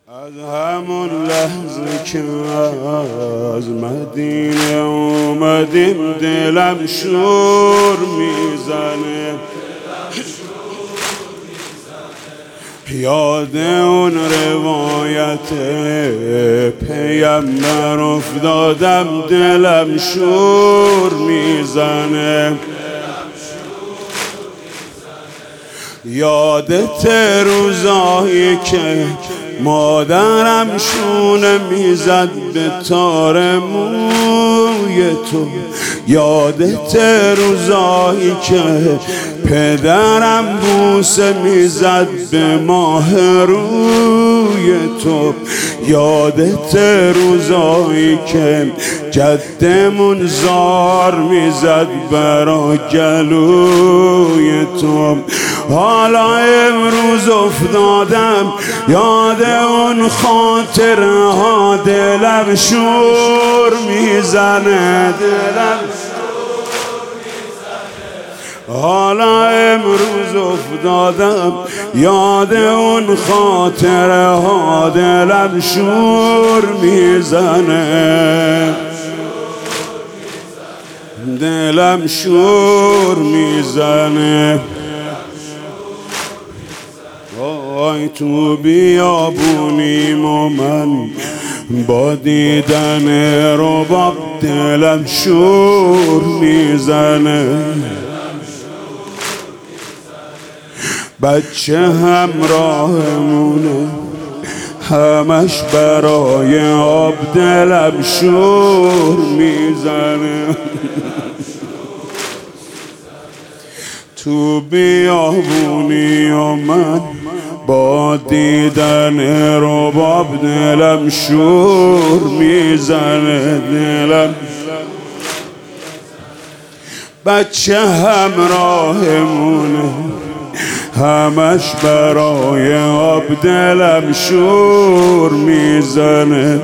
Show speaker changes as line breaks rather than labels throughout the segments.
از همون لحظه که از مدینه اومدیم دلم شور میزنه، یاد اون روایت پیامبر افتادم دلم شور میزنه. یادت روزایی که مادرم شونه میزد به تار موی تو، یادت روزایی که پدرم بوسه میزد به ماه روی تو، یادت روزایی که جدمون زار میزد برا گلوی تو. حالا امروز افتادم یاد اون خاطره ها، دلم شور میزنه، دلم حالا امروز افتادم یاد اون خاطره ها، دلم شور میزنه، دلم شور میزنه. وای تو بیابونیم و من با دیدن رباب دلم شور میزنه. بچه همراهمونه همش برای آب دلم شور میزنه. تو بیابونی و من با دیدن رباب دلم شور میزنه، دلم بچه همراهمونه همش برای آب دلم شور میزنه.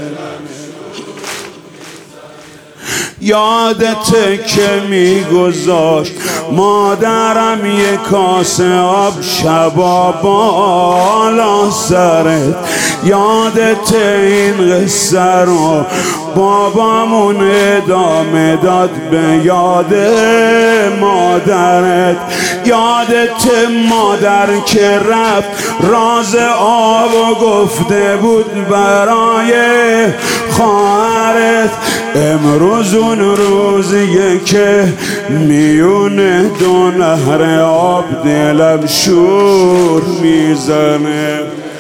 یادته که میگذاشت مادرم یک کاسه آب شبا بالا سرت، یادته این قصه رو بابامون ادامه داد به یاد مادرت، یادته مادر که رفت راز آب گفته بود برای خواهرت. امروز اون روزیه که میونه دو نهر آب دلم شور میزنه،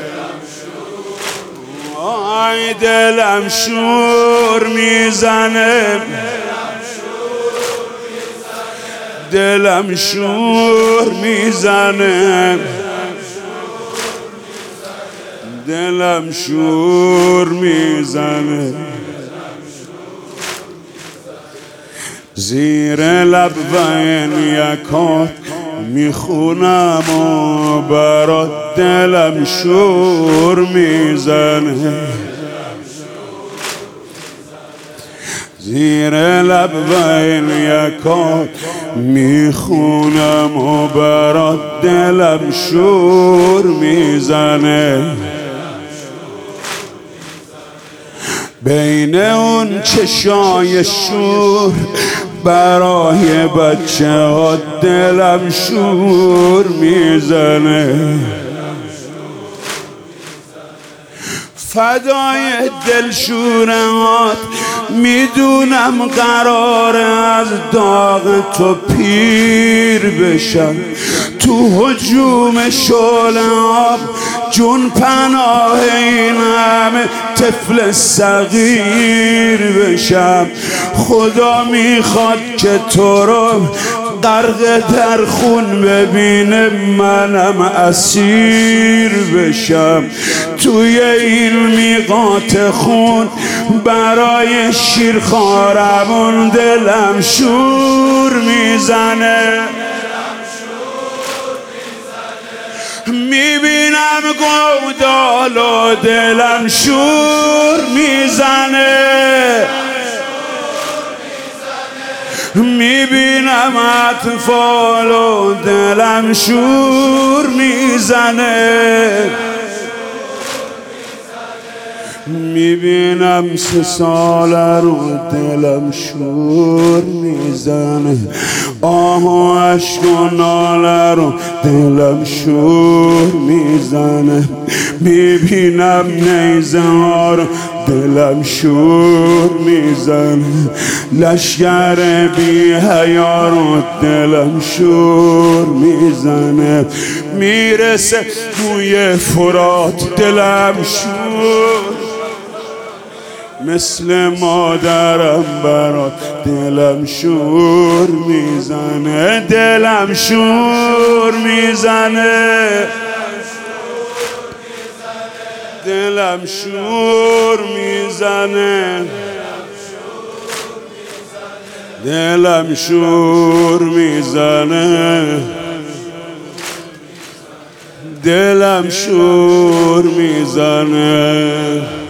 آی دلم شور میزنه، دلم شور میزنه، دلم شور میزنه. زیر لب و این یکات میخونم و برات دلم شور میزنه، زیر لب و این یکات میخونم و برات دلم شور میزنه. بین اون چشای شور برای بچه ها دلم شور میزنه، فدای دلشورهات میدونم قراره از داغ تو پیر بشم، تو هجوم شعله آب جون پناه این همه طفل صغیر بشم. خدا میخواد که تو رو غرق در خون ببینه منم اسیر بشم، توی این میقات خون برای شیرخوارمون دلم شور میزنه. میبینم گودال و دلم شور میزنه، میبینم اطفال و دلم شور میزنه. میبینم 3 ساله رو دلم شور میزنه، آه و عشق و ناله رو دلم شور میزنه. میبینم نیزه ها رو دلم شور میزنه، لشگر بی حیا رو دلم شور میزنه. میرسه بوی فرات دلم شور، مثل مادرم برات دلم شور میزنه، دلم شور میزنه، دلم شور میزنه، دلم شور میزنه، دلم شور میزنه.